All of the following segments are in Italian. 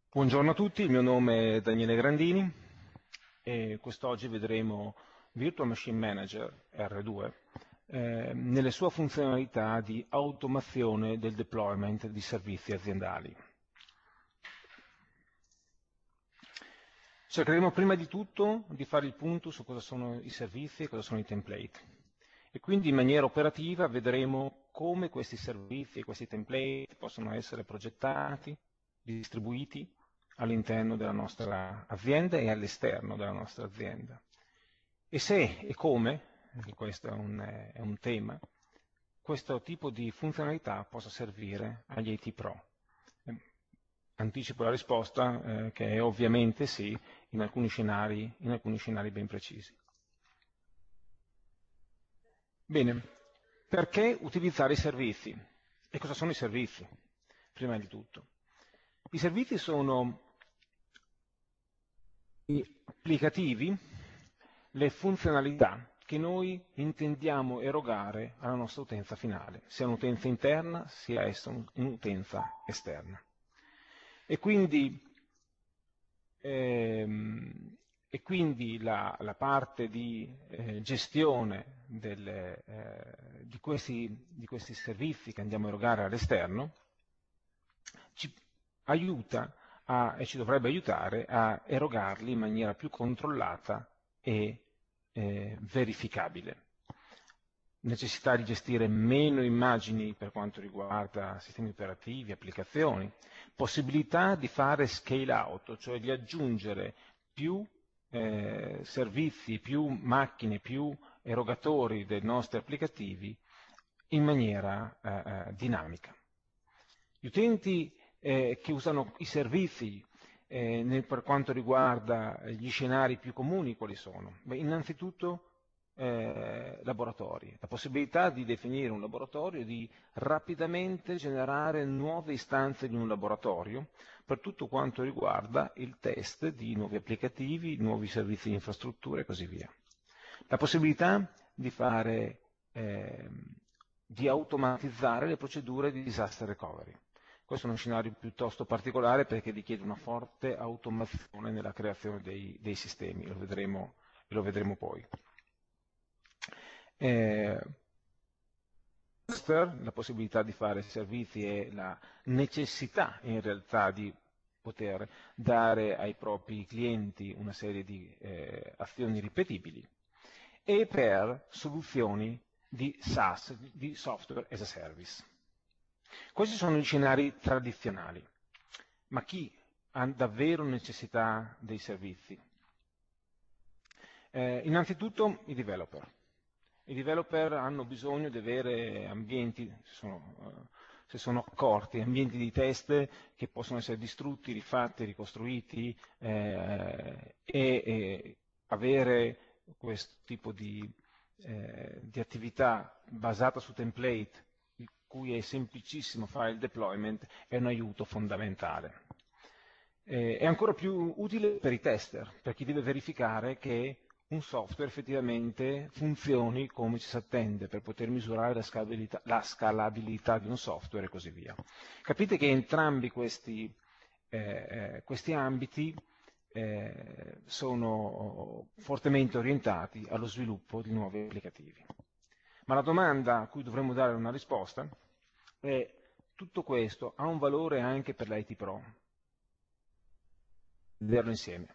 Buongiorno a tutti, il mio nome è Daniele Grandini e quest'oggi vedremo Virtual Machine Manager R2 nelle sue funzionalità di automazione del deployment di servizi aziendali. Cercheremo prima di tutto di fare il punto su cosa sono i servizi e cosa sono i template e quindi in maniera operativa vedremo come questi servizi e questi template possono essere progettati, distribuiti all'interno della nostra azienda e all'esterno della nostra azienda. E se e come, perché questo è un tema, questo tipo di funzionalità possa servire agli IT Pro. Anticipo la risposta che è ovviamente sì, in alcuni scenari ben precisi. Bene, perché utilizzare i servizi? E cosa sono i servizi? Prima di tutto. I servizi sono applicativi, le funzionalità che noi intendiamo erogare alla nostra utenza finale, sia un'utenza interna sia essa un'utenza esterna. E quindi la parte di gestione di questi servizi che andiamo a erogare all'esterno ci aiuta e ci dovrebbe aiutare a erogarli in maniera più controllata e verificabile. Necessità di gestire meno immagini per quanto riguarda sistemi operativi, applicazioni, possibilità di fare scale out, cioè di aggiungere più servizi, più macchine, più erogatori dei nostri applicativi in maniera dinamica. Gli utenti che usano i servizi per quanto riguarda gli scenari più comuni, quali sono? Beh, innanzitutto laboratori, la possibilità di definire un laboratorio e di rapidamente generare nuove istanze di un laboratorio per tutto quanto riguarda il test di nuovi applicativi, nuovi servizi di infrastruttura e così via. La possibilità di fare, di automatizzare le procedure di disaster recovery. Questo è uno scenario piuttosto particolare perché richiede una forte automazione nella creazione dei sistemi, lo vedremo poi. La possibilità di fare servizi e la necessità in realtà di poter dare ai propri clienti una serie di azioni ripetibili e per soluzioni di SaaS, di Software as a Service. Questi sono gli scenari tradizionali, ma chi ha davvero necessità dei servizi? Innanzitutto i developer. I developer hanno bisogno di avere ambienti, se sono accorti, ambienti di test che possono essere distrutti, rifatti, ricostruiti e avere questo tipo di attività basata su template, in cui è semplicissimo fare il deployment, è un aiuto fondamentale. È ancora più utile per i tester, per chi deve verificare che un software effettivamente funzioni come ci si attende per poter misurare la scalabilità di un software e così via. Capite che entrambi questi ambiti sono fortemente orientati allo sviluppo di nuovi applicativi. Ma la domanda a cui dovremmo dare una risposta è: tutto questo ha un valore anche per l'IT Pro? Vederlo insieme.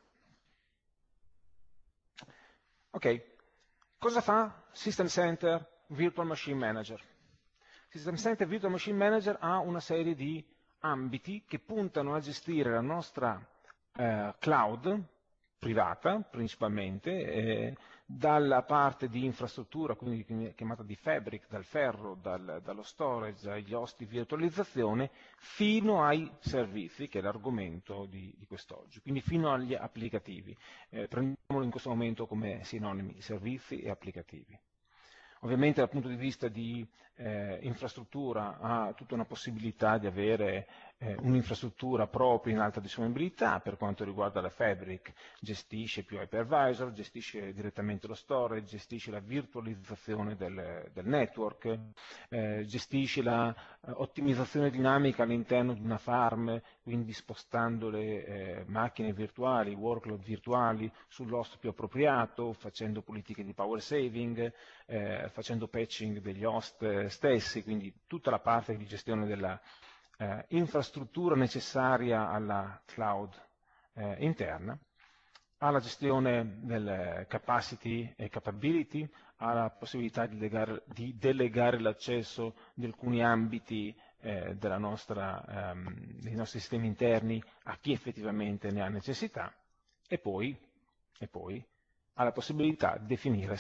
Ok, cosa fa System Center Virtual Machine Manager? System Center Virtual Machine Manager ha una serie di ambiti che puntano a gestire la nostra cloud privata principalmente, dalla parte di infrastruttura, quindi chiamata di fabric, dal ferro, dallo storage, agli host di virtualizzazione, fino ai servizi, che è l'argomento di quest'oggi, quindi fino agli applicativi. Prendiamolo in questo momento come sinonimi, servizi e applicativi. Ovviamente dal punto di vista di infrastruttura ha tutta una possibilità di avere un'infrastruttura propria in alta disponibilità. Per quanto riguarda la Fabric, gestisce più hypervisor, gestisce direttamente lo storage, gestisce la virtualizzazione del network, gestisce la ottimizzazione dinamica all'interno di una farm, quindi spostando le macchine virtuali, workload virtuali sull'host più appropriato, facendo politiche di power saving, facendo patching degli host stessi, quindi tutta la parte di gestione della infrastruttura necessaria alla cloud interna, alla gestione del capacity e capability, alla possibilità di delegare l'accesso di alcuni ambiti dei nostri sistemi interni a chi effettivamente ne ha necessità, e poi alla possibilità di definire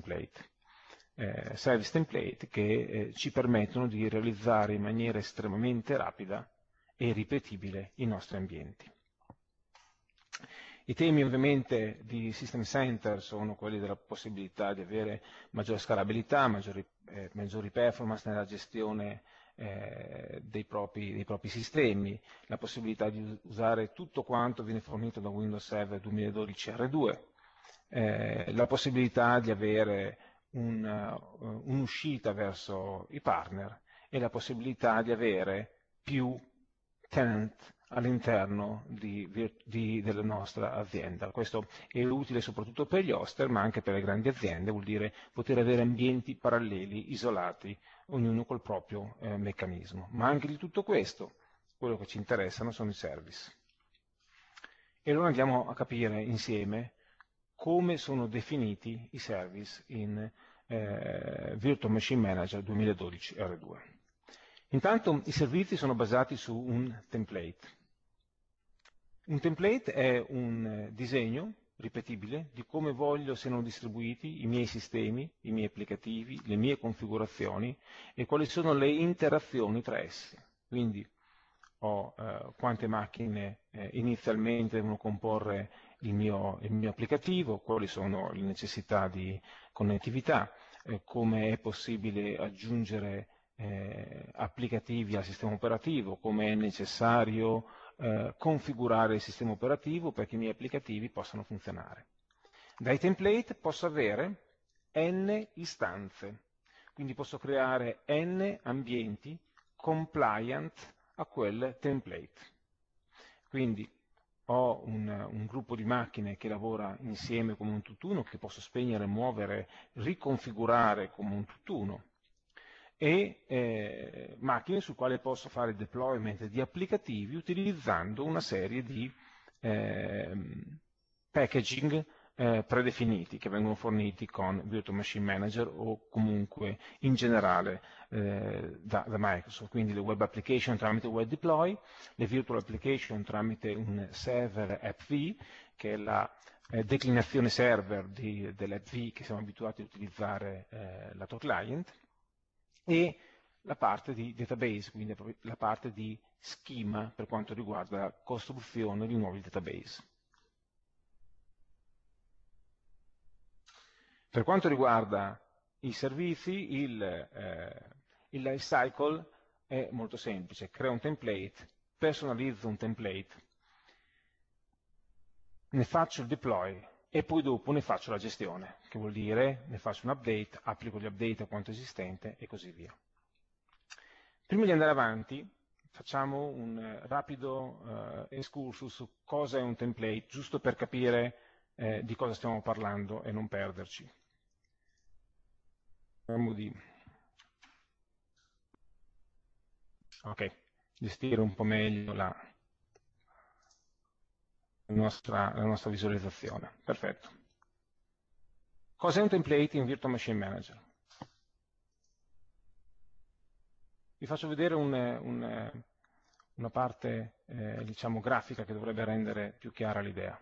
service template che ci permettono di realizzare in maniera estremamente rapida e ripetibile i nostri ambienti. I temi ovviamente di System Center sono quelli della possibilità di avere maggiore scalabilità, maggiori performance nella gestione dei propri sistemi, la possibilità di usare tutto quanto viene fornito da Windows Server 2012 R2, la possibilità di avere un'uscita verso i partner e la di avere più tenant all'interno della nostra azienda. Questo è utile soprattutto per gli hoster, ma anche per le grandi aziende, vuol dire poter avere ambienti paralleli, isolati, ognuno col proprio meccanismo. Ma anche di tutto questo, quello che ci interessano sono i service. E allora andiamo a capire insieme come sono definiti i service in Virtual Machine Manager 2012 R2. Intanto i servizi sono basati su un template. Un template è un disegno ripetibile di come voglio siano distribuiti i miei sistemi, i miei applicativi, le mie configurazioni e quali sono le interazioni tra essi. Quindi ho quante macchine inizialmente devono comporre il mio applicativo, quali sono le necessità di connettività, come è possibile aggiungere applicativi al sistema operativo, come è necessario configurare il sistema operativo perché i miei applicativi possano funzionare. Dai template posso avere n istanze, quindi posso creare n ambienti compliant a quel template. Quindi ho un gruppo di macchine che lavora insieme come un tutt'uno, che posso spegnere, muovere, riconfigurare come un tutt'uno, e macchine su quali posso fare deployment di applicativi utilizzando una serie di packaging predefiniti che vengono forniti con Virtual Machine Manager o comunque in generale da Microsoft, quindi le web application tramite web deploy, le virtual application tramite un server AppV, che è la declinazione server dell'AppV che siamo abituati a utilizzare lato client, e la parte di database, quindi la parte di schema per quanto riguarda la costruzione di nuovi database. Per quanto riguarda i servizi, il life cycle è molto semplice. Creo un template, personalizzo un template, ne faccio il deploy e poi dopo ne faccio la gestione, che vuol dire ne faccio un update, applico gli update a quanto esistente e così via. Prima di andare avanti facciamo un rapido excursus su cosa è un template, giusto per capire di cosa stiamo parlando e non perderci. Cerchiamo di gestire un po' meglio la nostra visualizzazione. Perfetto. Cos'è un template in Virtual Machine Manager? Vi faccio vedere una parte diciamo, grafica che dovrebbe rendere più chiara l'idea.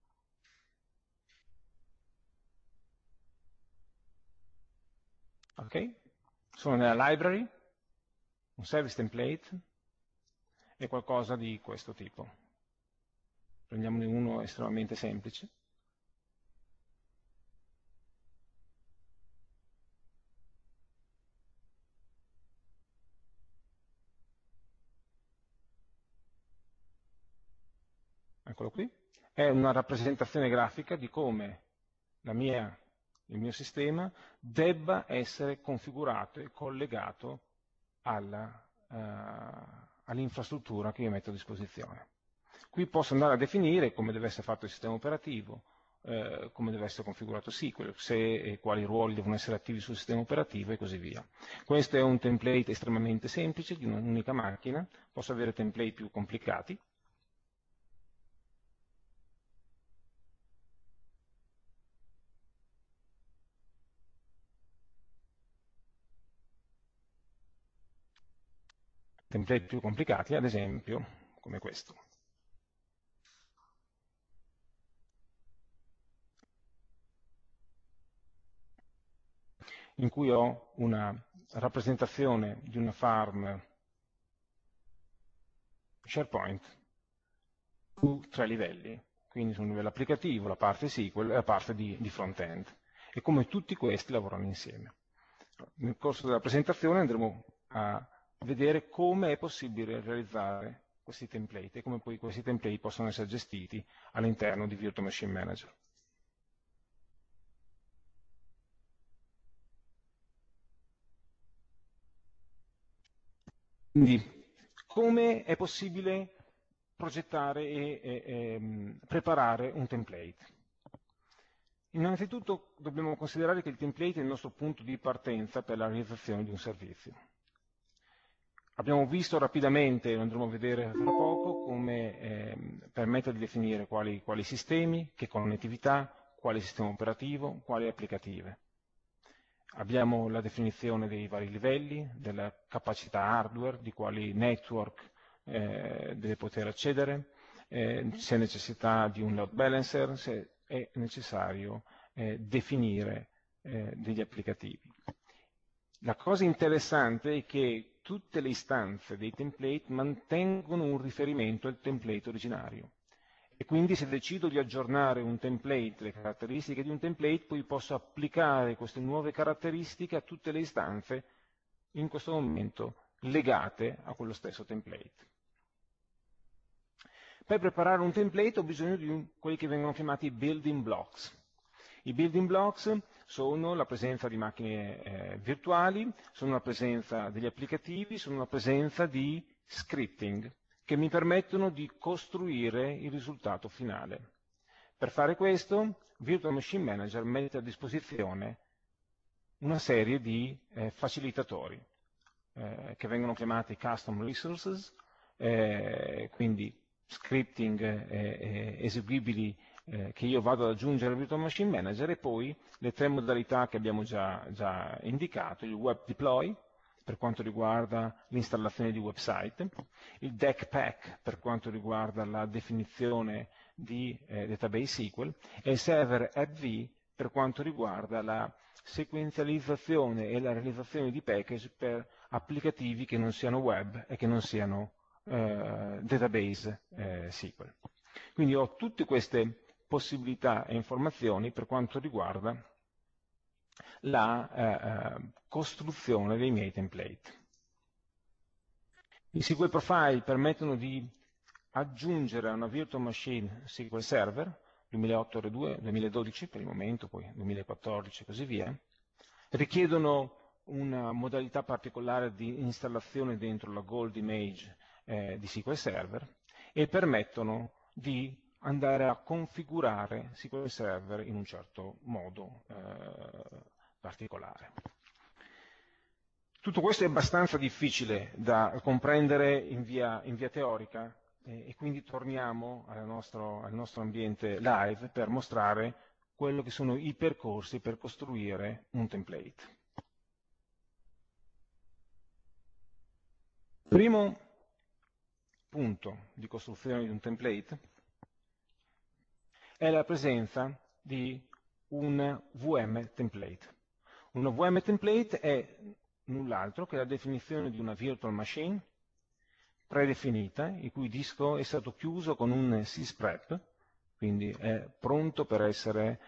Ok? Sono nella library, un service template e qualcosa di questo tipo. Prendiamone uno estremamente semplice. eccolo qui, è una rappresentazione grafica di come il mio sistema debba essere configurato e collegato all'infrastruttura che io metto a disposizione. Qui posso andare a definire come deve essere fatto il sistema operativo, come deve essere configurato SQL, se e quali ruoli devono essere attivi sul sistema operativo e così via. Questo è un template estremamente semplice di un'unica macchina, posso avere template più complicati. Template più complicati, ad esempio, come questo. In cui ho una rappresentazione di una farm SharePoint su 3 livelli, quindi su un livello applicativo, la parte SQL e la parte di front-end, e come tutti questi lavorano insieme. Nel corso della presentazione andremo a vedere come è possibile realizzare questi template e come poi questi template possono essere gestiti all'interno di Virtual Machine Manager. Quindi, come è possibile progettare e preparare un template? Innanzitutto dobbiamo considerare che il template è il nostro punto di partenza per la realizzazione di un servizio. Abbiamo visto rapidamente, lo andremo a vedere fra poco, come permette di definire quali sistemi, che connettività, quale sistema operativo, quali applicative. Abbiamo la definizione dei vari livelli, della capacità hardware, di quali network deve poter accedere, se c'è necessità di un load balancer, se è necessario definire degli applicativi. La cosa interessante è che tutte le istanze dei template mantengono un riferimento al template originario. E quindi se decido di aggiornare un template, le caratteristiche di un template, poi posso applicare queste nuove caratteristiche a tutte le istanze in questo momento legate a quello stesso template. Per preparare un template ho bisogno di quelli che vengono chiamati building blocks. I building blocks sono la presenza di macchine virtuali, sono la presenza degli applicativi, sono la presenza di scripting, che mi permettono di costruire il risultato finale. Per fare questo, Virtual Machine Manager mette a disposizione una serie di facilitatori, che vengono chiamati Custom Resources, quindi scripting eseguibili che io vado ad aggiungere al Virtual Machine Manager, e poi le 3 modalità che abbiamo già indicato: il Web Deploy, per quanto riguarda l'installazione di website, il Deck Pack per quanto riguarda la definizione di database SQL, e il Server AppV per quanto riguarda la sequenzializzazione e la realizzazione di package per applicativi che non siano web e che non siano database SQL. Quindi ho tutte queste possibilità e informazioni per quanto riguarda la costruzione dei miei template. I SQL Profile permettono di aggiungere a una Virtual Machine SQL Server, 2008 R2, 2012 per il momento, poi 2014 e così via, richiedono una modalità particolare di installazione dentro la Gold Image di SQL Server e permettono di andare a configurare SQL Server in un certo modo particolare. Tutto questo è abbastanza difficile da comprendere in via teorica, e quindi torniamo al nostro ambiente live per mostrare quello che sono i percorsi per costruire un template. Primo punto di costruzione di un template è la presenza di un VM template. Un VM template è null'altro che la definizione di una virtual machine predefinita, il cui disco è stato chiuso con un sysprep, quindi è pronto per essere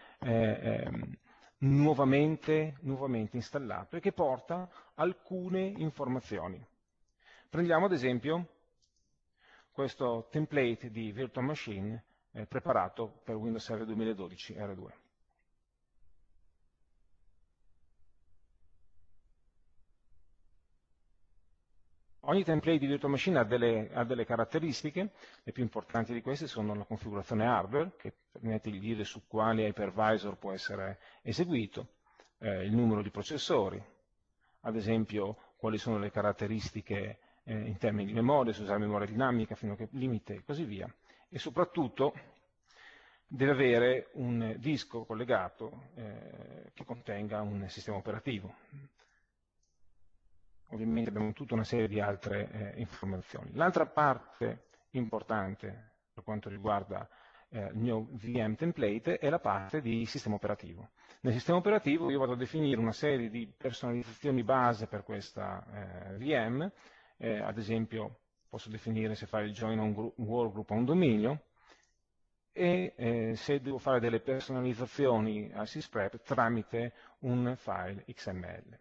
nuovamente installato, e che porta alcune informazioni. Prendiamo ad esempio questo template di virtual machine preparato per Windows Server 2012 R2. Ogni template di virtual machine ha delle caratteristiche, le più importanti di queste sono la configurazione hardware, che permette di dire su quale hypervisor può essere eseguito, il numero di processori, ad esempio quali sono le caratteristiche in termini di memoria, se usare memoria dinamica, fino a che limite e così via, e soprattutto deve avere un disco collegato che contenga un sistema operativo. Ovviamente abbiamo tutta una serie di altre informazioni. L'altra parte importante per quanto riguarda il mio VM template è la parte di sistema operativo. Nel sistema operativo io vado a definire una serie di personalizzazioni base per questa VM, ad esempio posso definire se fare il join a un workgroup a un dominio, e se devo fare delle personalizzazioni al sysprep tramite un file XML.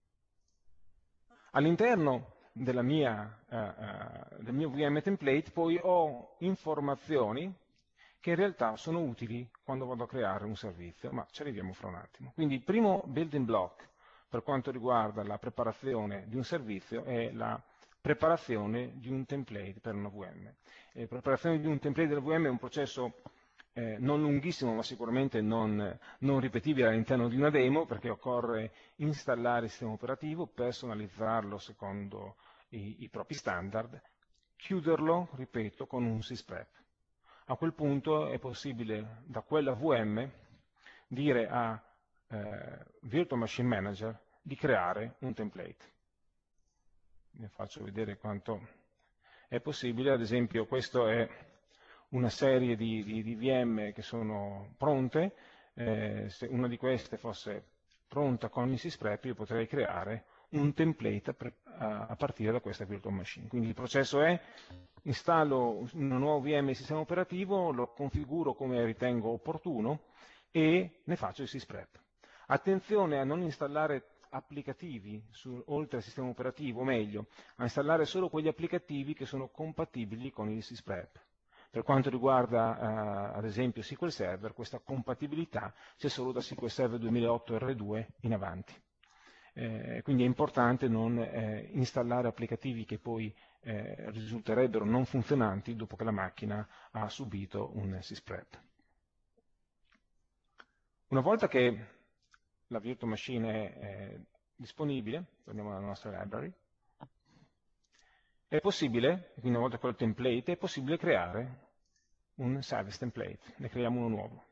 All'interno del mio VM template poi ho informazioni che in realtà sono utili quando vado a creare un servizio, ma ci arriviamo fra un attimo. Quindi il primo building block per quanto riguarda la preparazione di un servizio è la preparazione di un template per una VM. La preparazione di un template della VM è un processo non lunghissimo, ma sicuramente non ripetibile all'interno di una demo, perché occorre installare il sistema operativo, personalizzarlo secondo i propri standard, chiuderlo, ripeto, con un sysprep. A quel punto è possibile da quella VM dire a Virtual Machine Manager di creare un template. Vi faccio vedere quanto è possibile, ad esempio questo è una serie di VM che sono pronte, se una di queste fosse pronta con il sysprep io potrei creare un template a partire da questa virtual machine. Quindi il processo è: installo una nuova VM del sistema operativo, lo configuro come ritengo opportuno e ne faccio il sysprep. Attenzione a non installare applicativi oltre al sistema operativo, o meglio, a installare solo quegli applicativi che sono compatibili con il sysprep. Per quanto riguarda ad esempio SQL Server, questa compatibilità c'è solo da SQL Server 2008 R2 in avanti. Quindi è importante non installare applicativi che poi risulterebbero non funzionanti dopo che la macchina ha subito un sysprep. Una volta che la virtual machine è disponibile, torniamo alla nostra library, è possibile, quindi una volta col template, è possibile creare un service template, ne creiamo uno nuovo.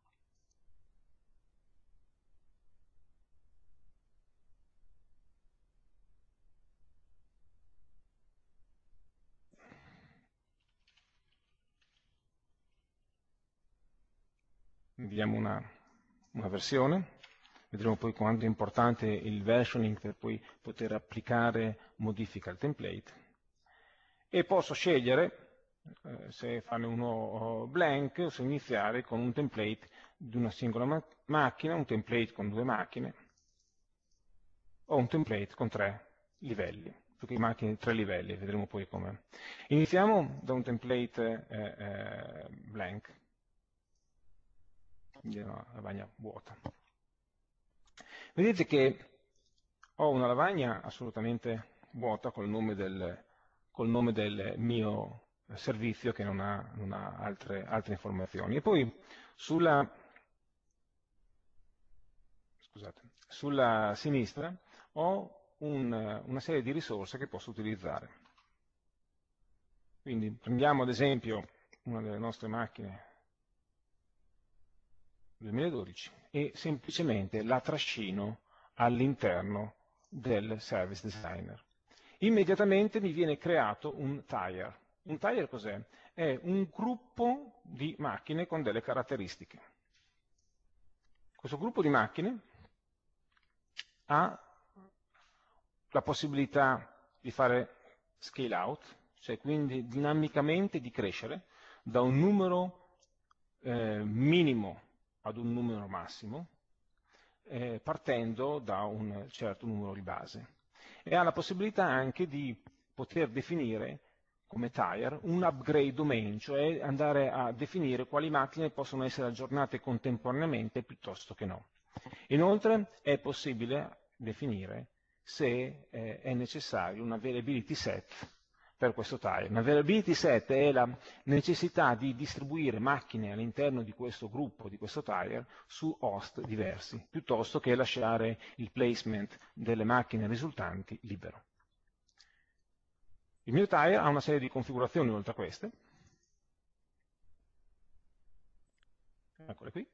Vediamo una versione, vedremo poi quanto è importante il versioning per poi poter applicare modifica al template. E posso scegliere se farne uno blank o se iniziare con un template di una singola macchina, un template con 2 macchine o un template con 3 livelli, più che macchine 3 livelli, vedremo poi come. Iniziamo da un template blank, quindi una lavagna vuota. Vedete che ho una lavagna assolutamente vuota col nome del mio servizio che non ha altre informazioni. E poi sulla sinistra ho una serie di risorse che posso utilizzare. Quindi prendiamo ad esempio una delle nostre macchine 2012 e semplicemente la trascino all'interno del Service Designer. Immediatamente mi viene creato un tier. Un tier cos'è? È un gruppo di macchine con delle caratteristiche. Questo gruppo di macchine ha la possibilità di fare scale out, cioè quindi dinamicamente di crescere da un numero minimo ad un numero massimo, partendo da un certo numero di base. E ha la possibilità anche di poter definire come tire, un upgrade domain, cioè andare a definire quali macchine possono essere aggiornate contemporaneamente piuttosto che no. Inoltre è possibile definire se è necessario un availability set per questo tire. Un availability set è la necessità di distribuire macchine all'interno di questo gruppo, di questo tire, su host diversi, piuttosto che lasciare il placement delle macchine risultanti libero. Il mio tire ha una serie di configurazioni oltre a queste. Eccole qui.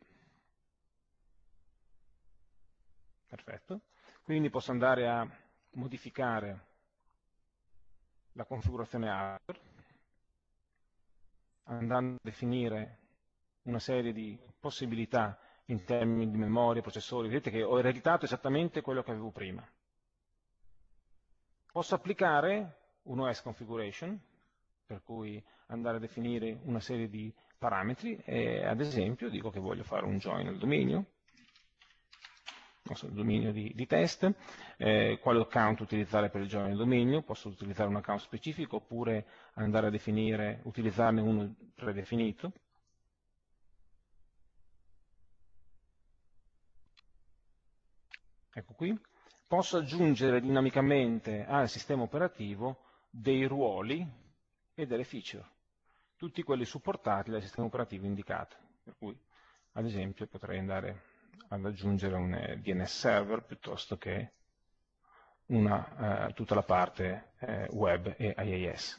Perfetto. Quindi posso andare a modificare la configurazione hardware, andando a definire una serie di possibilità in termini di memoria, processori. Vedete che ho ereditato esattamente quello che avevo prima. Posso applicare un OS configuration, per cui andare a definire una serie di parametri e ad esempio dico che voglio fare un join al dominio, il dominio di test, quale account utilizzare per il join al dominio, posso utilizzare un account specifico oppure andare a definire, utilizzarne uno predefinito. Ecco qui. Posso aggiungere dinamicamente al sistema operativo dei ruoli e delle feature, tutti quelli supportati dal sistema operativo indicato. Per cui, ad esempio, potrei andare ad aggiungere un DNS server piuttosto che tutta la parte web e IIS.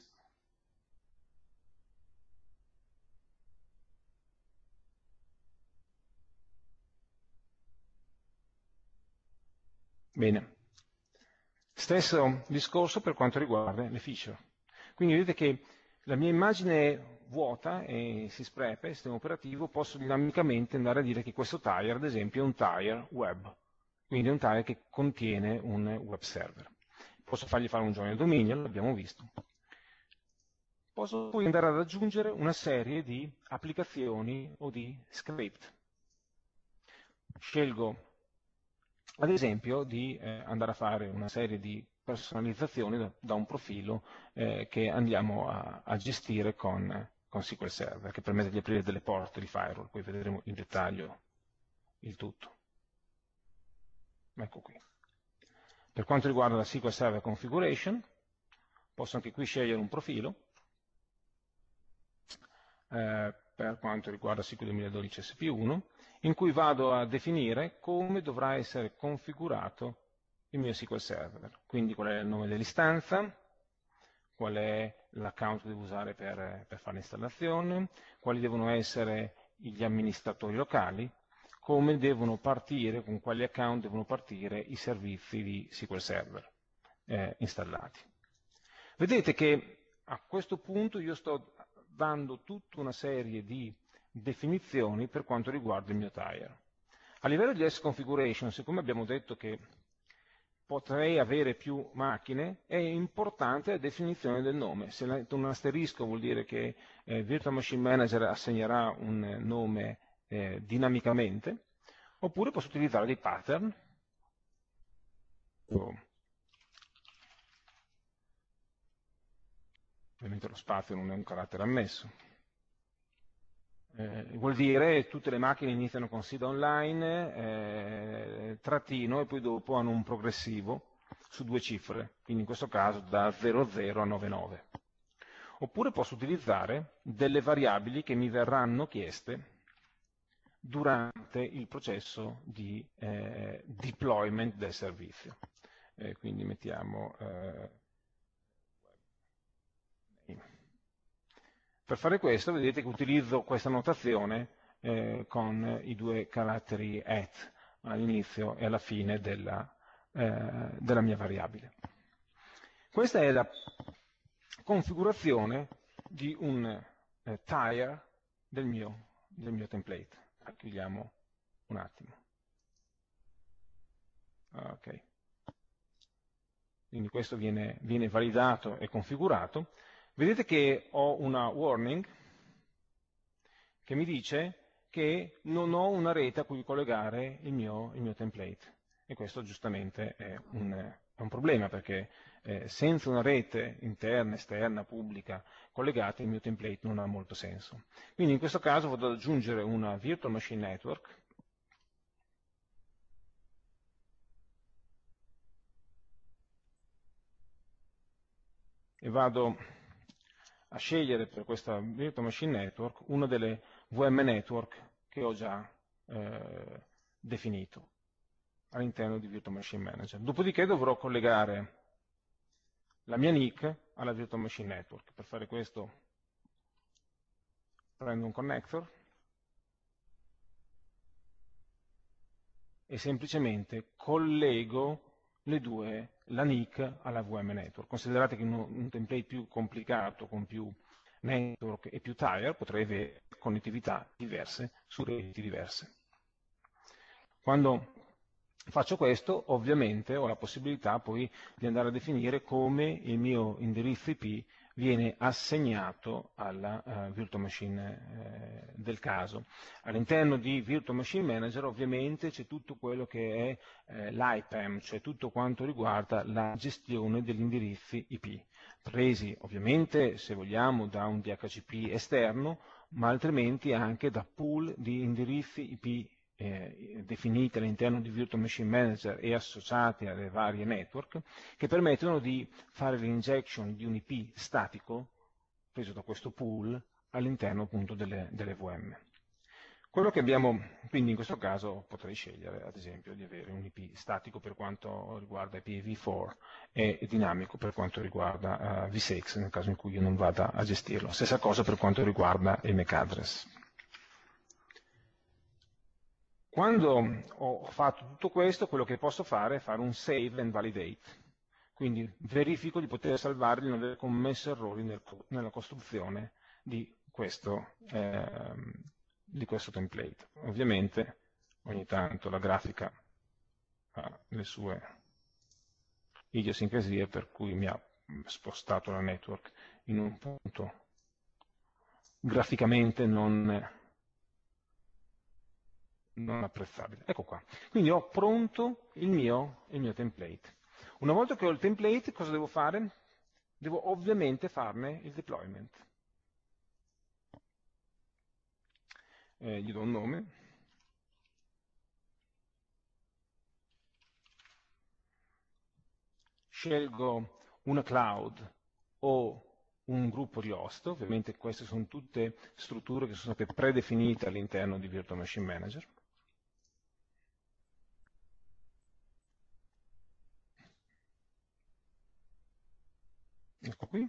Bene. Stesso discorso per quanto riguarda le feature. Quindi vedete che la mia immagine vuota e si spreca, il sistema operativo, posso dinamicamente andare a dire che questo tire, ad esempio, è un tire web, quindi è un tire che contiene un web server. Posso fargli fare un join al dominio, l'abbiamo visto. Posso poi andare ad aggiungere una serie di applicazioni o di script. Scelgo ad esempio di andare a fare una serie di personalizzazioni da un profilo che andiamo a gestire con SQL Server, che permette di aprire delle porte di firewall, poi vedremo in dettaglio il tutto. Ecco qui. Per quanto riguarda la SQL Server Configuration, posso anche qui scegliere un profilo. Per quanto riguarda SQL 2012 SP1, in cui vado a definire come dovrà essere configurato il mio SQL Server. Quindi qual è il nome dell'istanza, qual è l'account che devo usare per fare l'installazione, quali devono essere gli amministratori locali, come devono partire, con quali account devono partire i servizi di SQL Server installati. Vedete che a questo punto io sto dando tutta una serie di definizioni per quanto riguarda il mio tire. A livello di S-configuration, siccome abbiamo detto che potrei avere più macchine, è importante la definizione del nome. Se metto un asterisco vuol dire che Virtual Machine Manager assegnerà un nome dinamicamente, oppure posso utilizzare dei pattern. Ovviamente lo spazio non è un carattere ammesso. Vuol dire che tutte le macchine iniziano con SIDA online, trattino, e poi dopo hanno un progressivo su 2 cifre, quindi in questo caso da 00 a 99. Oppure posso utilizzare delle variabili che mi verranno chieste durante il processo di deployment del servizio. Quindi mettiamo per fare questo vedete che utilizzo questa notazione con i 2 caratteri at all'inizio e alla fine della mia variabile. Questa è la configurazione di un tire del mio template. Chiudiamo un attimo. Ok. Quindi questo viene validato e configurato. Vedete che ho una warning che mi dice che non ho una rete a cui collegare il mio template. E questo giustamente è un un problema perché senza una rete interna, esterna, pubblica collegata il mio template non ha molto senso. Quindi in questo caso vado ad aggiungere una Virtual Machine Network e vado a scegliere per questa Virtual Machine Network una delle VM Network che ho già definito all'interno di Virtual Machine Manager. Dopodiché dovrò collegare la mia NIC alla Virtual Machine Network. Per fare questo prendo un connector e semplicemente collego la NIC alla VM Network. Considerate che un template più complicato, con più network e più tier, potrei avere connettività diverse su reti diverse. Quando faccio questo, ovviamente ho la possibilità poi di andare a definire come il mio indirizzo IP viene assegnato alla Virtual Machine del caso. All'interno di Virtual Machine Manager ovviamente c'è tutto quello che è l'IPAM, cioè tutto quanto riguarda la gestione degli indirizzi IP, presi ovviamente, se vogliamo, da un DHCP esterno, ma altrimenti anche da pool di indirizzi IP definiti all'interno di Virtual Machine Manager e associati alle varie network, che permettono di fare l'injection di un IP statico preso da questo pool all'interno appunto delle VM. Quello che abbiamo, quindi in questo caso potrei scegliere ad esempio di avere un IP statico per quanto riguarda IPv4 e dinamico per quanto riguarda V6 nel caso in cui io non vada a gestirlo. Stessa cosa per quanto riguarda il MAC address. Quando ho fatto tutto questo, quello che posso fare è fare un save and validate. Quindi verifico di poter salvare di non aver commesso errori nella costruzione di questo template. Ovviamente ogni tanto la grafica ha le sue idiosincrasie per cui mi ha spostato la network in un punto graficamente non apprezzabile. Ecco qua. Quindi ho pronto il mio template. Una volta che ho il template, cosa devo fare? Devo ovviamente farne il deployment. Gli do un nome. Scelgo una cloud o un gruppo di host, ovviamente queste sono tutte strutture che sono state predefinite all'interno di Virtual Machine Manager. Ecco qui.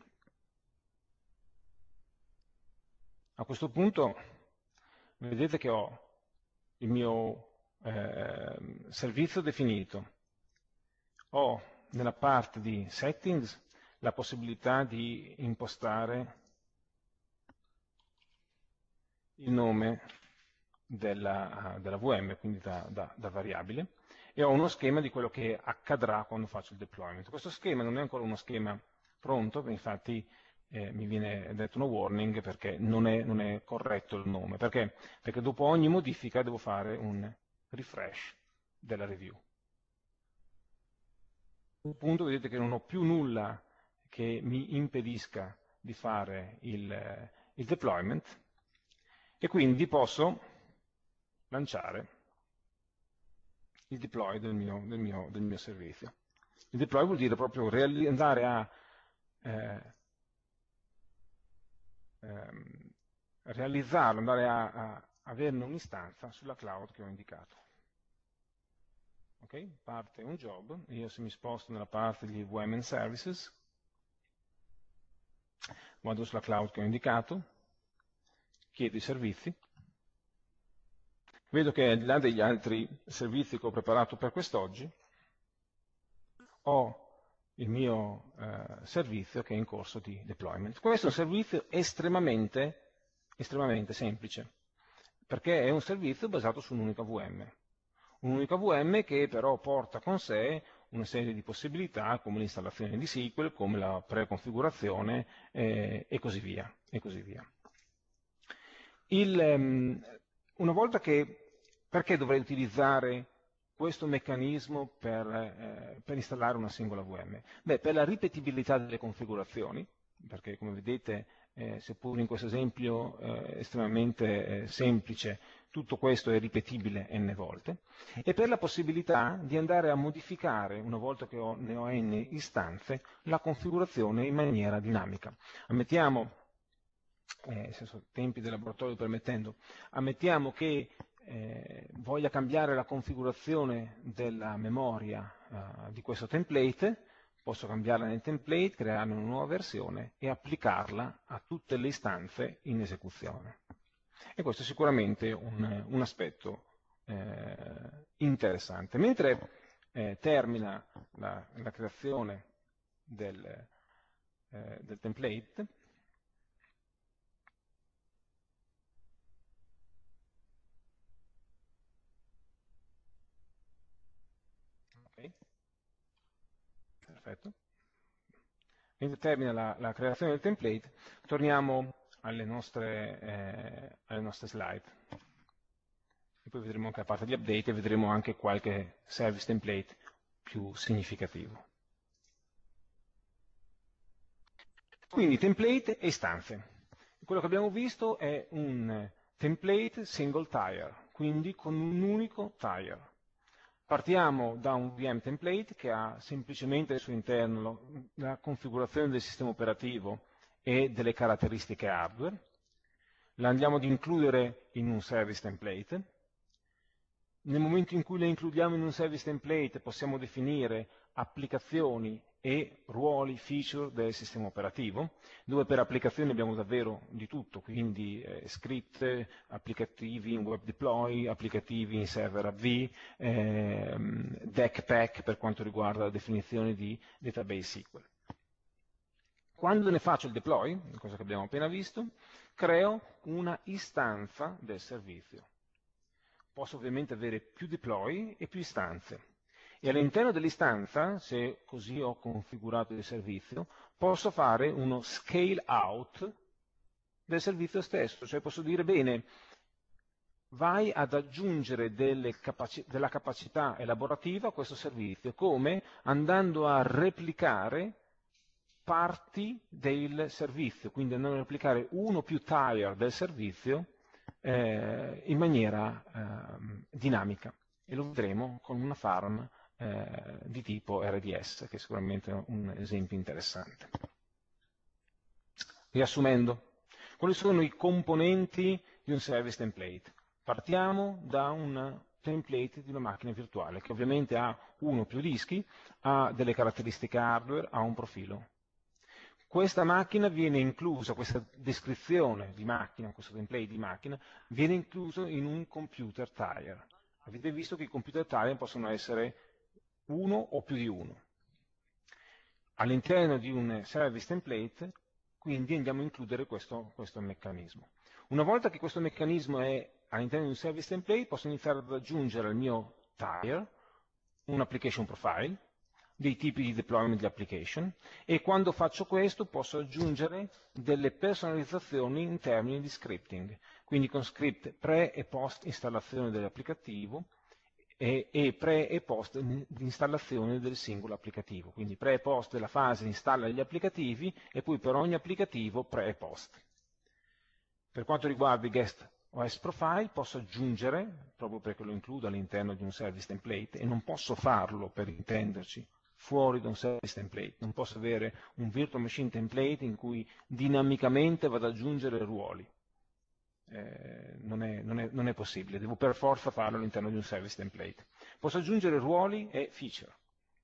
A questo punto vedete che ho il mio servizio definito, ho nella parte di settings la possibilità di impostare il nome della VM, quindi da variabile, e ho uno schema di quello che accadrà quando faccio il deployment. Questo schema non è ancora uno schema pronto, infatti mi viene detto una warning perché non è corretto il nome. Perché? Perché dopo ogni modifica devo fare un refresh della review. A questo punto vedete che non ho più nulla che mi impedisca di fare il deployment e quindi posso lanciare il deploy del mio servizio. Il deploy vuol dire proprio andare a realizzarlo, andare a averne un'istanza sulla cloud che ho indicato. Okay? Parte un job, io se mi sposto nella parte di VM and Services, vado sulla cloud che ho indicato, chiedo i servizi, vedo che al di là degli altri servizi che ho preparato per quest'oggi, ho il mio servizio che è in corso di deployment. Questo è un servizio estremamente semplice, perché è un servizio basato su un'unica VM. Un'unica VM che però porta con sé una serie di possibilità come l'installazione di SQL, come la preconfigurazione e così via. Una volta che, perché dovrei utilizzare questo meccanismo per installare una singola VM? Beh, per la ripetibilità delle configurazioni, perché come vedete, seppur in questo esempio estremamente semplice, tutto questo è ripetibile n volte, e per la possibilità di andare a modificare, una volta che ne ho n istanze, la configurazione in maniera dinamica. Ammettiamo, tempi del laboratorio permettendo, ammettiamo che voglia cambiare la configurazione della memoria di questo template, posso cambiarla nel template, crearne una nuova versione e applicarla a tutte le istanze in esecuzione. E questo è sicuramente un aspetto interessante. Mentre termina la creazione del template, okay. Perfetto. Mentre termina la creazione del template, torniamo alle nostre slide. E poi vedremo anche la parte di update e vedremo anche qualche service template più significativo. Quindi template e istanze. Quello che abbiamo visto è un template single tier, quindi con un unico tier. Partiamo da un VM template che ha semplicemente al suo interno la configurazione del sistema operativo e delle caratteristiche hardware. La andiamo ad includere in un service template. Nel momento in cui le includiamo in un service template possiamo definire applicazioni e ruoli, feature del sistema operativo, dove per applicazioni abbiamo davvero di tutto, quindi script, applicativi in web deploy, applicativi in server AV, deck pack per quanto riguarda la definizione di database SQL. Quando ne faccio il deploy, cosa che abbiamo appena visto, creo una istanza del servizio. Posso ovviamente avere più deploy e più istanze. E all'interno dell'istanza, se così ho configurato il servizio, posso fare uno scale out del servizio stesso, cioè posso dire, bene, vai ad aggiungere della capacità elaborativa a questo servizio, come andando a replicare parti del servizio, quindi andando a replicare uno più tier del servizio in maniera dinamica. E lo vedremo con una farm di tipo RDS, che è sicuramente un esempio interessante. Riassumendo, quali sono i componenti di un service template? Partiamo da un template di una macchina virtuale, che ovviamente ha uno o più dischi, ha delle caratteristiche hardware, ha un profilo. Questa macchina viene inclusa, questa descrizione di macchina, questo template di macchina, viene incluso in un computer tier. Avete visto che i computer tier possono essere uno o più di uno. All'interno di un service template, quindi andiamo a includere questo meccanismo. Una volta che questo meccanismo è all'interno di un service template, posso iniziare ad aggiungere al mio tier un application profile, dei tipi di deployment di application, e quando faccio questo posso aggiungere delle personalizzazioni in termini di scripting, quindi con script pre e post installazione dell'applicativo e pre e post di installazione del singolo applicativo, quindi pre e post della fase installa gli applicativi e poi per ogni applicativo pre e post. Per quanto riguarda i guest OS profile posso aggiungere, proprio perché lo includo all'interno di un service template, e non posso farlo, per intenderci, fuori da un service template. Non posso avere un virtual machine template in cui dinamicamente vado ad aggiungere ruoli. Non è possibile, devo per forza farlo all'interno di un service template. Posso aggiungere ruoli e feature.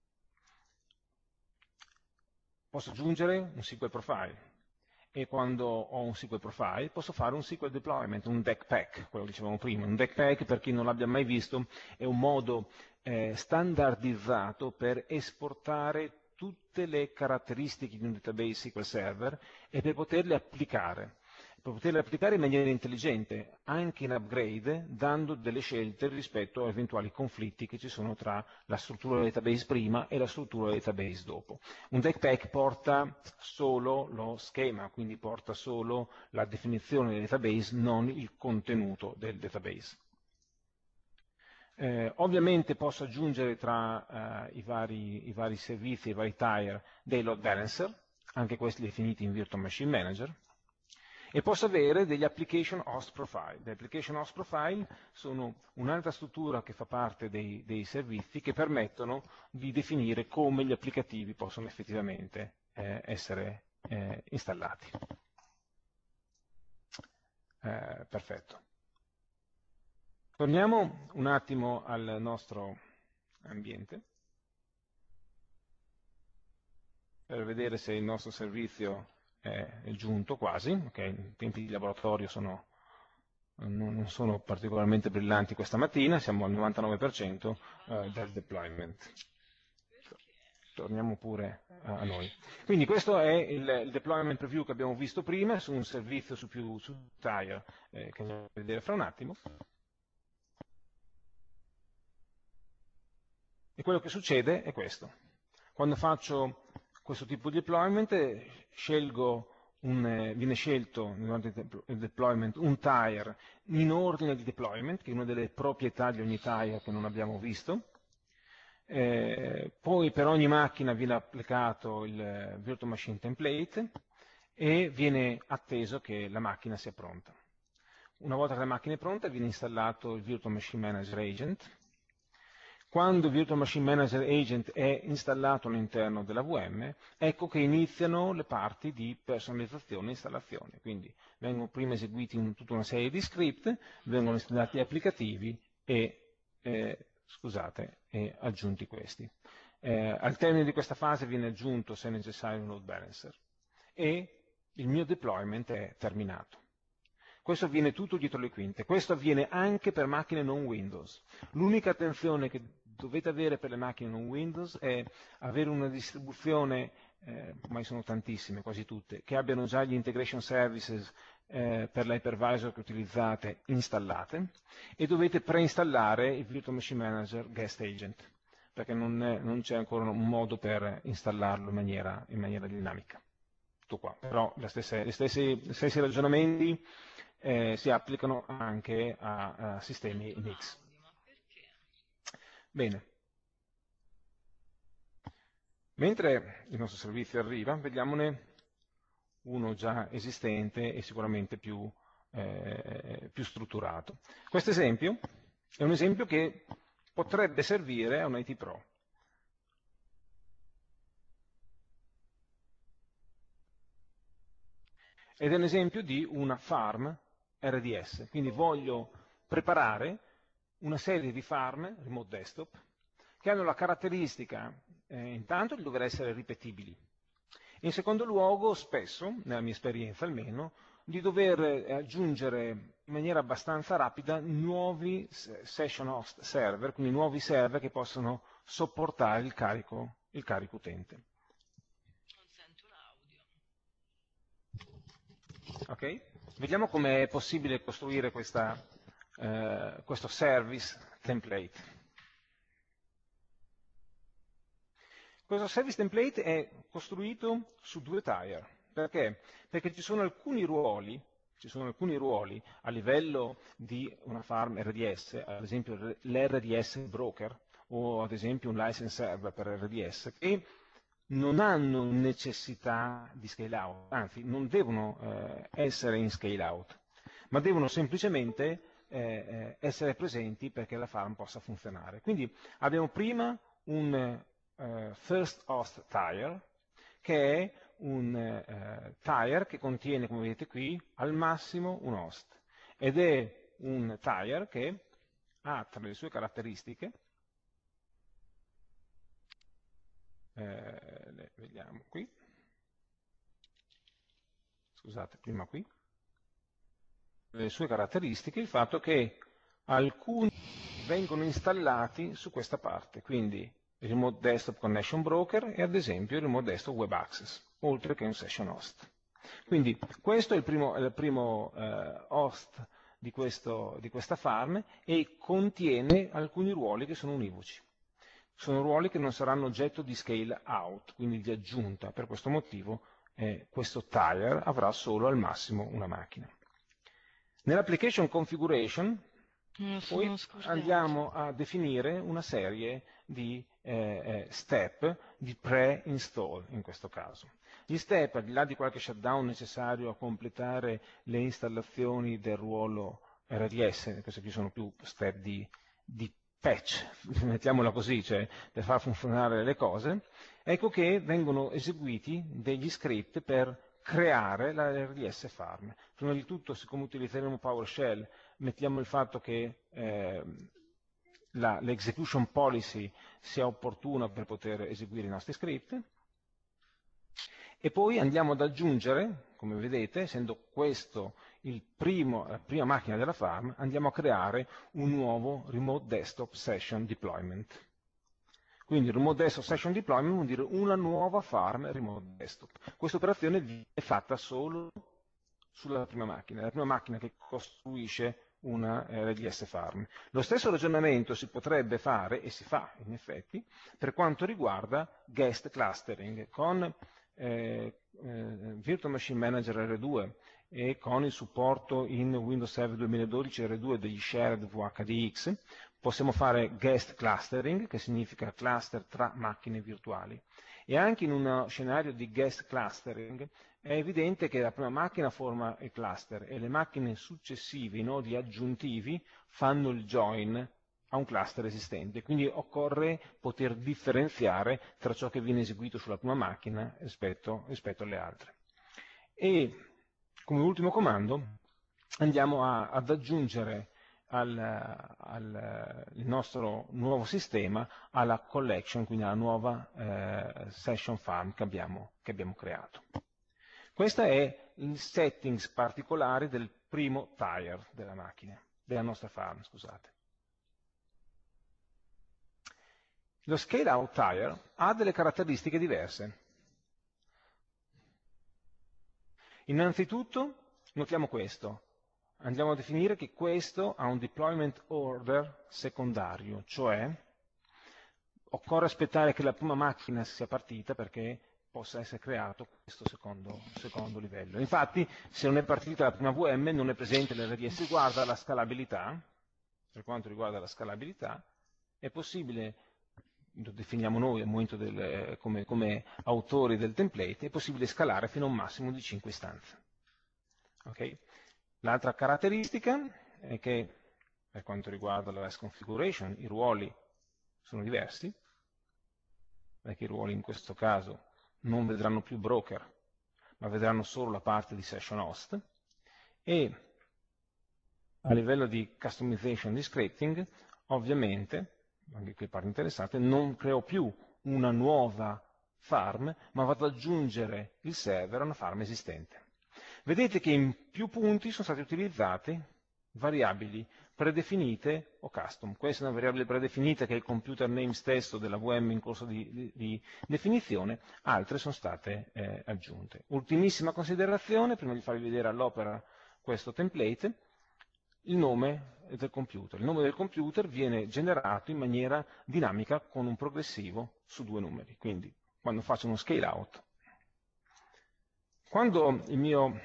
Posso aggiungere un SQL profile. E quando ho un SQL profile posso fare un SQL deployment, un deck pack, quello che dicevamo prima. Un deck pack, per chi non l'abbia mai visto, è un modo standardizzato per esportare tutte le caratteristiche di un database SQL Server e per poterle applicare in maniera intelligente, anche in upgrade, dando delle scelte rispetto a eventuali conflitti che ci sono tra la struttura del database prima e la struttura del database dopo. Un deck pack porta solo lo schema, quindi porta solo la definizione del database, non il contenuto del database. Ovviamente posso aggiungere tra i vari servizi, i vari tier, dei load balancer, anche questi definiti in Virtual Machine Manager, e posso avere degli application host profile. Le application host profile sono un'altra struttura che fa parte dei servizi che permettono di definire come gli applicativi possono effettivamente essere installati. Perfetto. Torniamo un attimo al nostro ambiente per vedere se il nostro servizio è giunto quasi. Okay, i tempi di laboratorio non sono particolarmente brillanti questa mattina, siamo al 99% del deployment. Torniamo pure a noi. Quindi questo è il deployment preview che abbiamo visto prima su un servizio su tier che andiamo a vedere fra un attimo. E quello che succede è questo. Quando faccio questo tipo di deployment, viene scelto durante il deployment un tier in ordine di deployment, che è una delle proprietà di ogni tier che non abbiamo visto. Poi per ogni macchina viene applicato il Virtual Machine Template e viene atteso che la macchina sia pronta. Una volta che la macchina è pronta viene installato il Virtual Machine Manager Agent. Quando il Virtual Machine Manager Agent è installato all'interno della VM, ecco che iniziano le parti di personalizzazione e installazione. Quindi vengono prima eseguiti tutta una serie di script, vengono installati gli applicativi e aggiunti questi. Al termine di questa fase viene aggiunto, se necessario, un load balancer e il mio deployment è terminato. Questo avviene tutto dietro le quinte, questo avviene anche per macchine non Windows. L'unica attenzione che dovete avere per le macchine non Windows è avere una distribuzione, ormai sono tantissime, quasi tutte, che abbiano già gli integration services per l'hypervisor che utilizzate installate, e dovete preinstallare il Virtual Machine Manager Guest Agent, perché non c'è ancora un modo per installarlo in maniera dinamica. Tutto qua. Però gli stessi ragionamenti si applicano anche a sistemi Unix. Bene. Mentre il nostro servizio arriva, vediamone uno già esistente e sicuramente più strutturato. Questo esempio è un esempio che potrebbe servire a un IT Pro. Ed è un esempio di una farm RDS, quindi voglio preparare una serie di farm remote desktop che hanno la caratteristica, intanto, di dover essere ripetibili. In secondo luogo, spesso, nella mia esperienza almeno, di dover aggiungere in maniera abbastanza rapida nuovi session host server, quindi nuovi server che possono sopportare il carico utente. Okay? Vediamo come è possibile costruire questo service template. Questo service template è costruito su due tier. Perché? Perché ci sono alcuni ruoli a livello di una farm RDS, ad esempio l'RDS broker o ad esempio un license server per RDS, che non hanno necessità di scale out, anzi non devono essere in scale out, ma devono semplicemente essere presenti perché la farm possa funzionare. Quindi abbiamo prima un first host tier, che è un tier che contiene, come vedete qui, al massimo un host, ed è un tier che ha tra le sue caratteristiche, le vediamo qui, scusate, prima qui, le sue caratteristiche, il fatto che alcuni vengono installati su questa parte, quindi il Remote Desktop Connection Broker e ad esempio il Remote Desktop Web Access, oltre che un Session Host. Quindi questo è il primo host di questa farm e contiene alcuni ruoli che sono univoci. Sono ruoli che non saranno oggetto di scale out, quindi di aggiunta. Per questo motivo questo tier avrà solo al massimo una macchina. Nell'application configuration Me lo Poi sono scordato. andiamo a definire una serie di step di pre-install in questo caso. Gli step, al di là di qualche shutdown necessario a completare le installazioni del ruolo RDS, questi qui sono più step di patch, mettiamola così, cioè per far funzionare le cose, ecco che vengono eseguiti degli script per creare la RDS farm. Prima di tutto, siccome utilizzeremo PowerShell, mettiamo il fatto che l'execution policy sia opportuna per poter eseguire i nostri script, e poi andiamo ad aggiungere, come vedete, essendo questo la prima macchina della farm, andiamo a creare un nuovo Remote Desktop Session Deployment. Quindi Remote Desktop Session Deployment vuol dire una nuova farm Remote Desktop. Questa operazione viene fatta solo sulla prima macchina, la prima macchina che costruisce una RDS farm. Lo stesso ragionamento si potrebbe fare, e si fa in effetti, per quanto riguarda guest clustering, con Virtual Machine Manager R2 e con il supporto in Windows Server 2012 R2 degli shared VHDX, possiamo fare guest clustering, che significa cluster tra macchine virtuali. E anche in uno scenario di guest clustering è evidente che la prima macchina forma il cluster e le macchine successive, i nodi aggiuntivi, fanno il join a un cluster esistente. Quindi occorre poter differenziare tra ciò che viene eseguito sulla prima macchina rispetto alle altre. E come ultimo comando andiamo ad aggiungere il nostro nuovo sistema alla collection, quindi alla nuova session farm che abbiamo creato. Questo è il settings particolare del primo tier della macchina, della nostra farm, scusate. Lo scale out tier ha delle caratteristiche diverse. Innanzitutto notiamo questo. Andiamo a definire che questo ha un deployment order secondario, cioè occorre aspettare che la prima macchina sia partita perché possa essere creato questo secondo livello. Infatti, se non è partita la prima VM, non è presente l'RDS. Guarda la scalabilità, per quanto riguarda la scalabilità, è possibile, lo definiamo noi al momento come autori del template, è possibile scalare fino a un massimo di 5 istanze. Okay? L'altra caratteristica è che, per quanto riguarda la REST configuration, i ruoli sono diversi, perché i ruoli in questo caso non vedranno più broker, ma vedranno solo la parte di session host, e a livello di customization di scripting, ovviamente, anche qui parte interessante, non creo più una nuova farm, ma vado ad aggiungere il server a una farm esistente. Vedete che in più punti sono state utilizzate variabili predefinite o custom. Questa è una variabile predefinita che è il computer name stesso della VM in corso di definizione, altre sono state aggiunte. Ultimissima considerazione, prima di farvi vedere all'opera questo template, il nome del computer. Il nome del computer viene generato in maniera dinamica con un progressivo su 2 numeri. Quindi, quando faccio uno scale out, quando il mio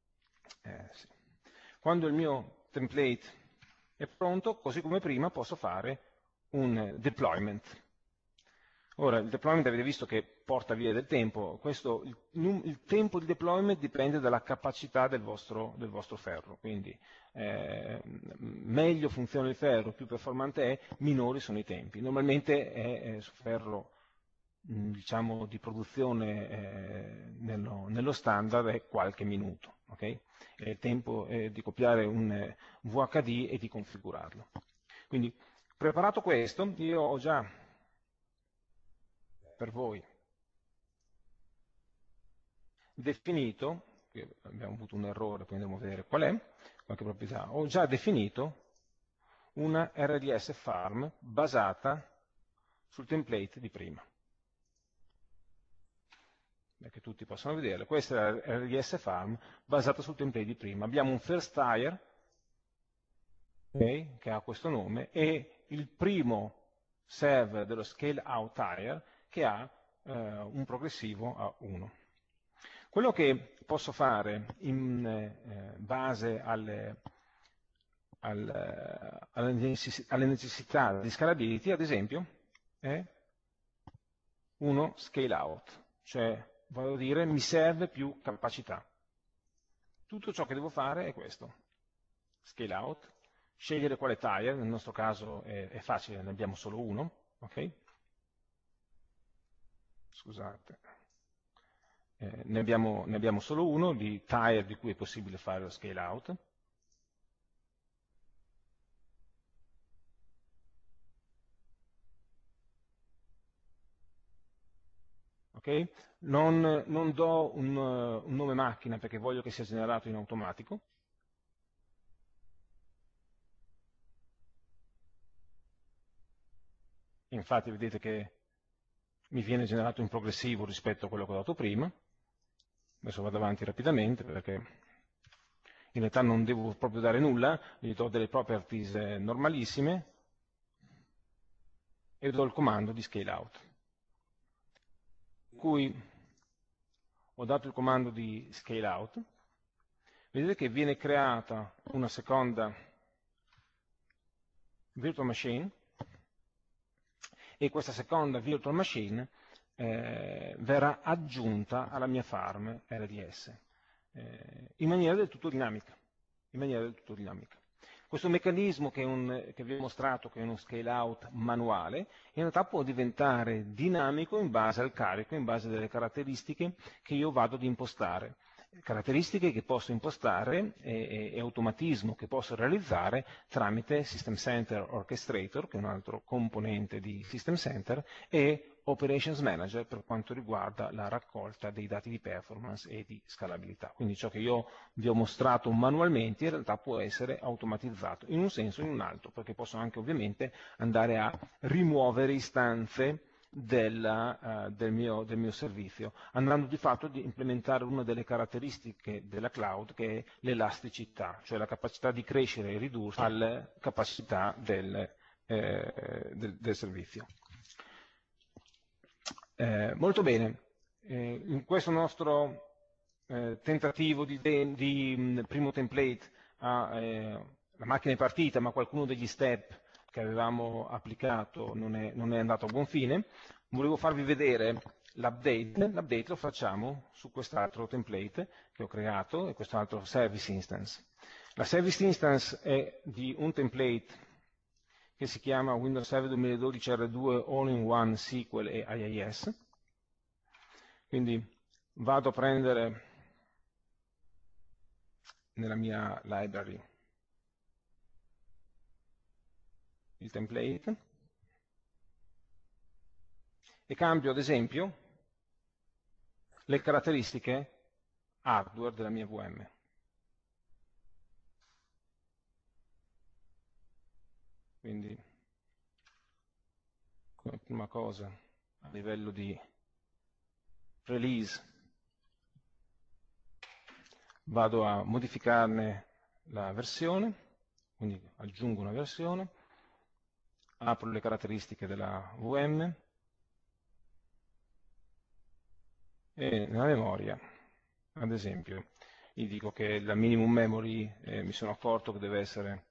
template è pronto, così come prima posso fare un deployment. Ora, il deployment avete visto che porta via del tempo. Il tempo di deployment dipende dalla capacità del vostro ferro, quindi meglio funziona il ferro, più performante è, minori sono i tempi. Normalmente è su ferro diciamo di produzione nello standard è qualche minuto, okay? È il tempo di copiare un VHD e di configurarlo. Quindi, preparato questo, io ho già per voi definito, che abbiamo avuto un errore, poi andremo a vedere qual è, qualche proprietà, ho già definito una RDS farm basata sul template di prima. Che tutti possano vederla. Questa è la RDS farm basata sul template di prima. Abbiamo un first tier, okay, che ha questo nome, e il primo server dello scale out tier che ha un progressivo a 1. Quello che posso fare in base alle necessità di scalability, ad esempio, è uno scale out, cioè voglio dire mi serve più capacità. Tutto ciò che devo fare è questo, scale out, scegliere quale tire, nel nostro caso è facile, ne abbiamo solo uno, ok? Scusate, ne abbiamo solo uno di tire di cui è possibile fare lo scale out. Okay? Non do un nome macchina perché voglio che sia generato in automatico. Infatti vedete che mi viene generato in progressivo rispetto a quello che ho dato prima. Adesso vado avanti rapidamente perché in realtà non devo proprio dare nulla, gli do delle properties normalissime e do il comando di scale out. In cui ho dato il comando di scale out, vedete che viene creata una seconda virtual machine e questa seconda virtual machine verrà aggiunta alla mia farm RDS in maniera del tutto dinamica. Questo meccanismo che vi ho mostrato, che è uno scale out manuale, in realtà può diventare dinamico in base al carico, in base alle caratteristiche che io vado ad impostare. Caratteristiche che posso impostare e automatismo che posso realizzare tramite System Center Orchestrator, che è un altro componente di System Center, e Operations Manager per quanto riguarda la raccolta dei dati di performance e di scalabilità. Quindi ciò che io vi ho mostrato manualmente in realtà può essere automatizzato in un senso o in un altro, perché posso anche ovviamente andare a rimuovere istanze del mio servizio, andando di fatto ad implementare una delle caratteristiche della cloud che è l'elasticità, cioè la capacità di crescere e ridursi alle capacità del servizio. Molto bene, in questo nostro tentativo di primo template la macchina è partita, ma qualcuno degli step che avevamo applicato non è andato a buon fine. Volevo farvi vedere l'update lo facciamo su quest'altro template che ho creato e quest'altro service instance. La service instance è di un template che si chiama Windows Server 2012 R2 All-in-One SQL e IIS. Quindi vado a prendere nella mia library il template e cambio ad esempio le caratteristiche hardware della mia VM. Quindi come prima cosa a livello di release vado a modificarne la versione, quindi aggiungo una versione, apro le caratteristiche della VM e nella memoria, ad esempio, gli dico che la minimum memory mi sono accorto che deve essere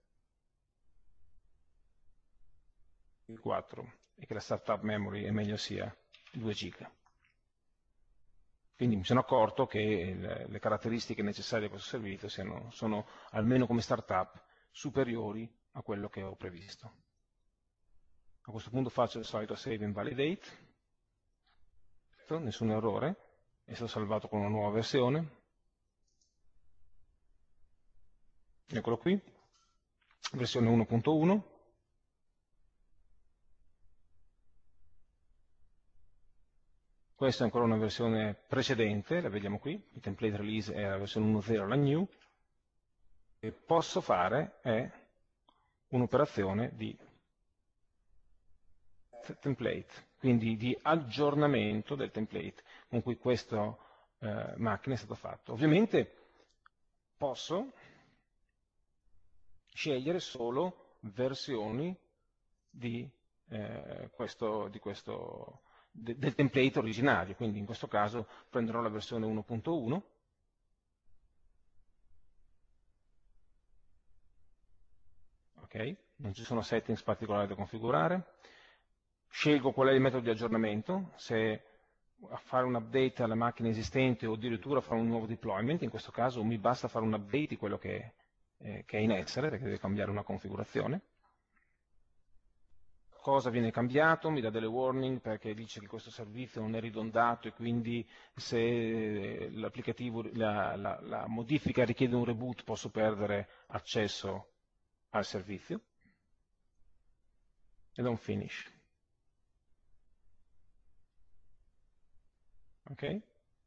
4 e che la startup memory è meglio sia 2 giga. Quindi mi sono accorto che le caratteristiche necessarie a questo servizio sono, almeno come startup, superiori a quello che ho previsto. A questo punto faccio il solito save and validate, nessun errore, è stato salvato con una nuova versione. Eccolo qui, versione 1.1. Questa è ancora una versione precedente, la vediamo qui, il template release è la versione 1.0, la new. Che posso fare è un'operazione di template, quindi di aggiornamento del template con cui questa macchina è stata fatta. Ovviamente posso scegliere solo versioni del template originario, quindi in questo caso prenderò la versione 1.1 . ok? Non ci sono settings particolari da configurare. Scelgo qual è il metodo di aggiornamento, se fare un update alla macchina esistente o addirittura fare un nuovo deployment. In questo caso mi basta fare un update di quello che è in essere, perché deve cambiare una configurazione. Cosa viene cambiato? Mi dà delle warning perché dice che questo servizio non è ridondato e quindi se l'applicativo, la modifica richiede un reboot posso perdere accesso al servizio. E da un finish. Ok?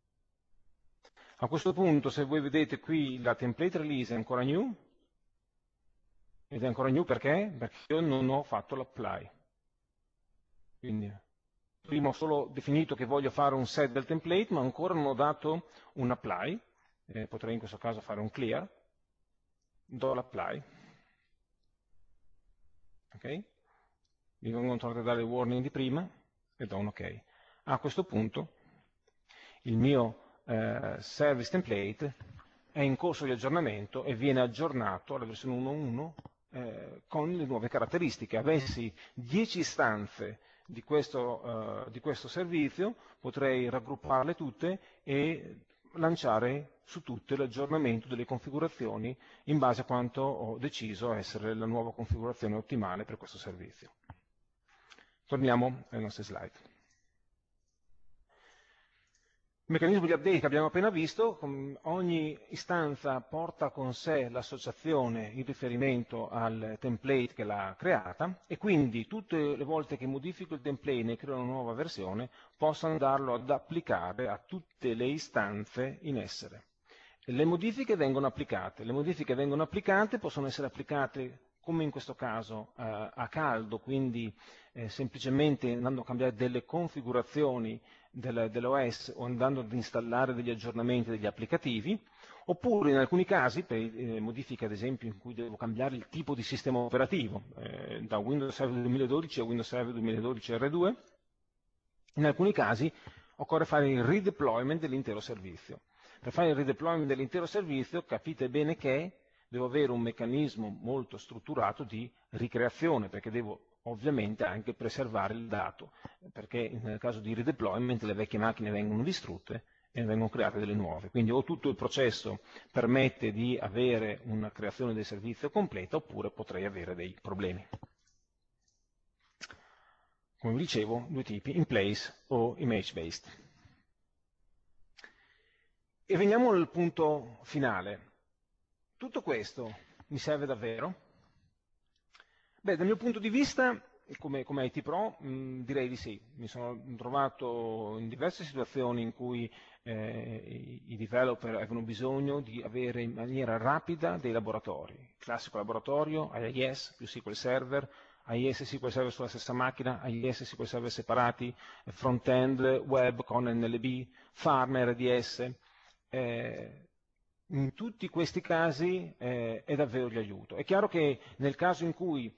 A questo punto, se voi vedete qui, la template release è ancora new, ed è ancora new perché? Perché io non ho fatto l'apply. Quindi, prima ho solo definito che voglio fare un set del template, ma ancora non ho dato un apply. Potrei in questo caso fare un clear, do l'apply. Ok? Mi vengono tornate a dare il warning di prima e do un ok. A questo punto, il mio service template è in corso di aggiornamento e viene aggiornato alla versione 1.1 con le nuove caratteristiche. Avessi 10 istanze di questo servizio, potrei raggrupparle tutte e lanciare su tutte l'aggiornamento delle configurazioni in base a quanto ho deciso essere la nuova configurazione ottimale per questo servizio. Torniamo alle nostre slide. Il meccanismo di update che abbiamo appena visto, ogni istanza porta con sé l'associazione, il riferimento al template che l'ha creata e quindi tutte le volte che modifico il template e ne creo una nuova versione posso andarlo ad applicare a tutte le istanze in essere. Le modifiche vengono applicate possono essere applicate come in questo caso a caldo, quindi semplicemente andando a cambiare delle configurazioni dell'OS o andando ad installare degli aggiornamenti degli applicativi, oppure in alcuni casi, per modifiche ad esempio in cui devo cambiare il tipo di sistema operativo, da Windows Server 2012 a Windows Server 2012 R2, in alcuni casi occorre fare il redeployment dell'intero servizio. Per fare il redeployment dell'intero servizio capite bene che devo avere un meccanismo molto strutturato di ricreazione, perché devo ovviamente anche preservare il dato, perché nel caso di redeployment le vecchie macchine vengono distrutte e ne vengono create delle nuove. Quindi o tutto il processo permette di avere una creazione del servizio completa, oppure potrei avere dei problemi. Come vi dicevo, due tipi, in place o image based. E veniamo al punto finale. Tutto questo mi serve davvero? Beh, dal mio punto di vista, come IT Pro, direi di sì. Mi sono trovato in diverse situazioni in cui i developer avevano bisogno di avere in maniera rapida dei laboratori. Il classico laboratorio, AIS più SQL Server, AIS e SQL Server sulla stessa macchina, AIS e SQL Server separati, front-end, web con NLB, Farmer, RDS. In tutti questi casi è davvero di aiuto. È chiaro che nel caso in cui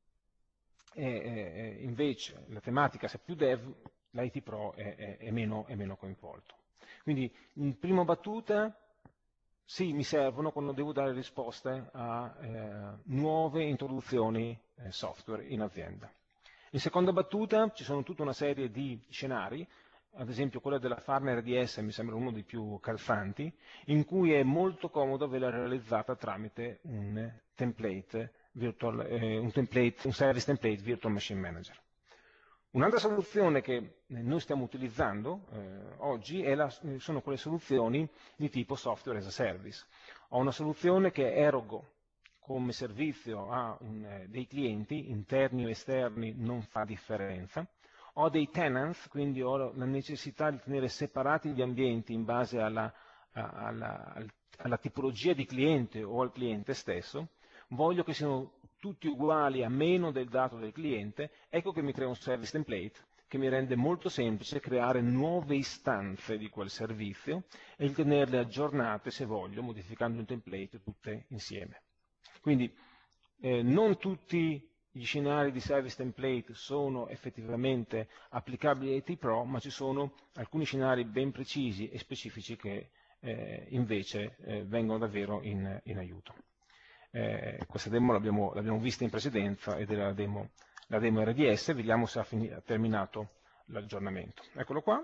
invece la tematica sia più dev, l'IT Pro è meno coinvolto. Quindi in prima battuta sì, mi servono quando devo dare risposte a nuove introduzioni software in azienda. In seconda battuta ci sono tutta una serie di scenari, ad esempio quello della Farmer RDS mi sembra uno dei più calzanti, in cui è molto comodo averla realizzata tramite un template, un service template Virtual Machine Manager. Un'altra soluzione che noi stiamo utilizzando oggi sono quelle soluzioni di tipo software as a service. Ho una soluzione che erogo come servizio a dei clienti, interni o esterni, non fa differenza. Ho dei tenants, quindi ho la necessità di tenere separati gli ambienti in base alla tipologia di cliente o al cliente stesso. Voglio che siano tutti uguali a meno del dato del cliente, ecco che mi crea un service template che mi rende molto semplice creare nuove istanze di quel servizio e tenerle aggiornate, se voglio, modificando il template tutte insieme. Quindi non tutti gli scenari di service template sono effettivamente applicabili a IT Pro, ma ci sono alcuni scenari ben precisi e specifici che invece vengono davvero in aiuto. questa demo l'abbiamo vista in precedenza ed è la demo RDS, vediamo se ha terminato l'aggiornamento. Eccolo qua.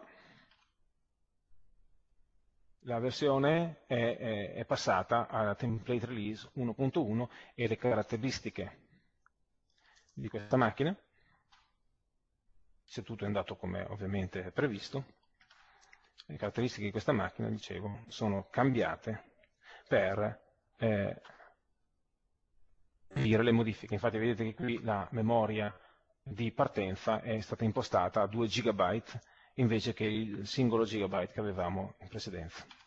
La versione è passata alla template release 1.1 e le caratteristiche di questa macchina, se tutto è andato come ovviamente previsto, le caratteristiche di questa macchina, dicevo, sono cambiate per dire le modifiche. Infatti vedete che qui la memoria di partenza è stata impostata a 2 GB invece che il singolo gigabyte che avevamo in precedenza.